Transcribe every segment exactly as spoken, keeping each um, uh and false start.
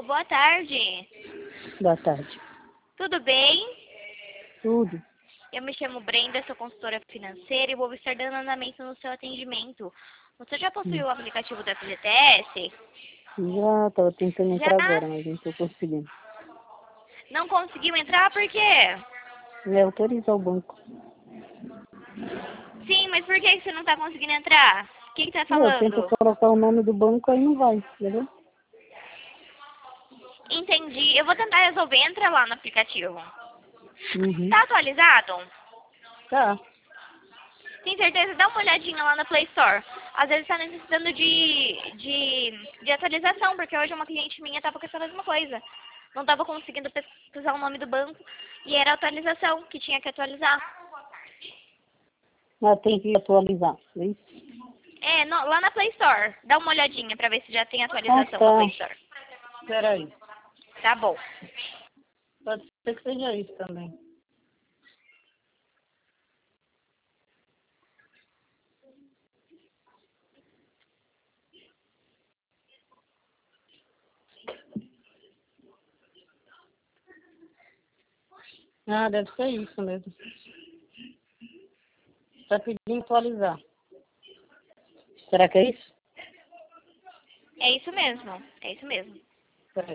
Tchau, boa tarde. Boa tarde. Tudo bem? Tudo. Eu me chamo Brenda, sou consultora financeira e vou estar dando andamento no seu atendimento. Você já possuiu Hum. o aplicativo da F G T S? Já estava tentando Já? entrar agora, mas não estou conseguindo. Não conseguiu entrar por quê? É autorizar o banco. Sim, mas por que você não está conseguindo entrar? O que está Eu tento falando? colocar o nome do banco, aí não vai, entendeu? Entendi. Eu vou tentar resolver. Entra lá no aplicativo. Uhum. Tá atualizado? Tá. Tem certeza? Dá uma olhadinha lá na Play Store. Às vezes está necessitando de, de, de atualização, porque hoje uma cliente minha estava com essa mesma coisa. Não estava conseguindo pesquisar o nome do banco e era a atualização que tinha que atualizar. Mas tem que atualizar, é isso? É, no- lá na Play Store. Dá uma olhadinha para ver se já tem Ah, atualização na Play tá. Store. Espera aí. Tá bom. Pode ser que seja isso também. Ah, deve ser isso mesmo. Está pedindo atualizar. Será que é isso? É isso mesmo. É isso mesmo. Espera aí.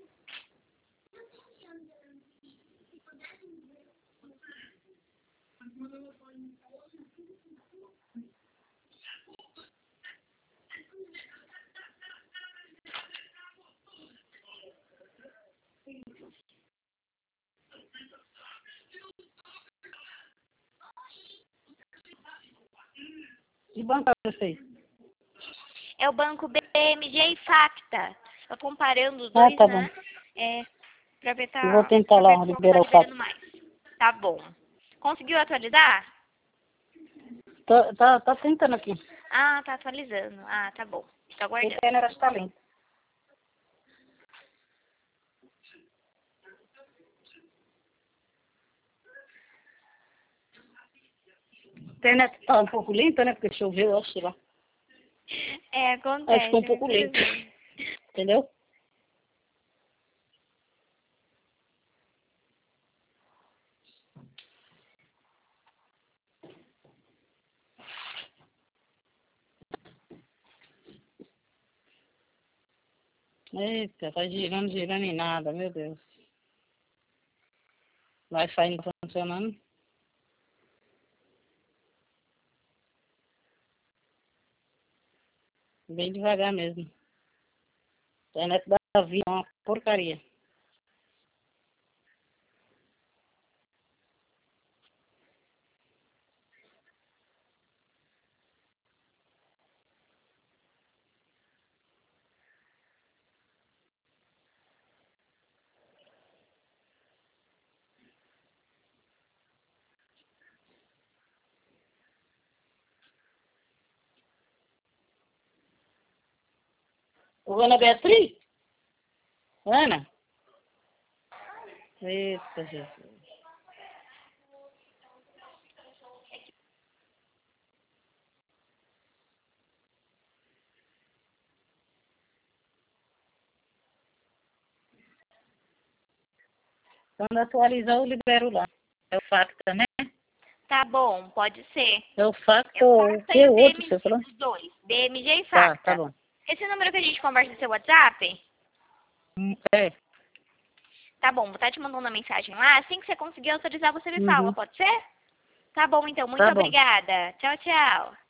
Que banco é esse aí? É o banco B M G e Facta. Eu comparando os Ah, dois, tá bom. né? É, pra ver, Eu vou tá, tentar pra ver lá qual tá liberar o liberando fato. mais. Tá bom. Conseguiu atualizar? Tá, tá, tá tentando aqui. Ah, tá atualizando. Ah, tá bom. Tô A aguardando. internet está lenta. A internet tá um pouco lenta, né? Porque choveu, eu acho lá. É, Aí ficou um acontece, pouco muitas lento. vezes. Entendeu? Eita, tá girando, girando em nada, meu Deus. Wi-Fi não tá funcionando. Bem devagar mesmo. A internet da vida é uma porcaria. Ô, Ana Beatriz? Ana? Eita, Jesus. Quando atualizar, eu libero lá. É o Facta, né? Tá bom, pode ser. É o Facta É o ou o Facta e que? o O outro, B M G, você falou? os dois. B M G e Tá, tá Facta. bom. Esse número que a gente conversa no seu WhatsApp? Hum, É. Tá bom, vou estar te mandando uma mensagem lá. Assim que você conseguir autorizar, você me fala, Uhum. pode ser? Tá bom, então. Muito Tá bom. obrigada. Tchau, tchau.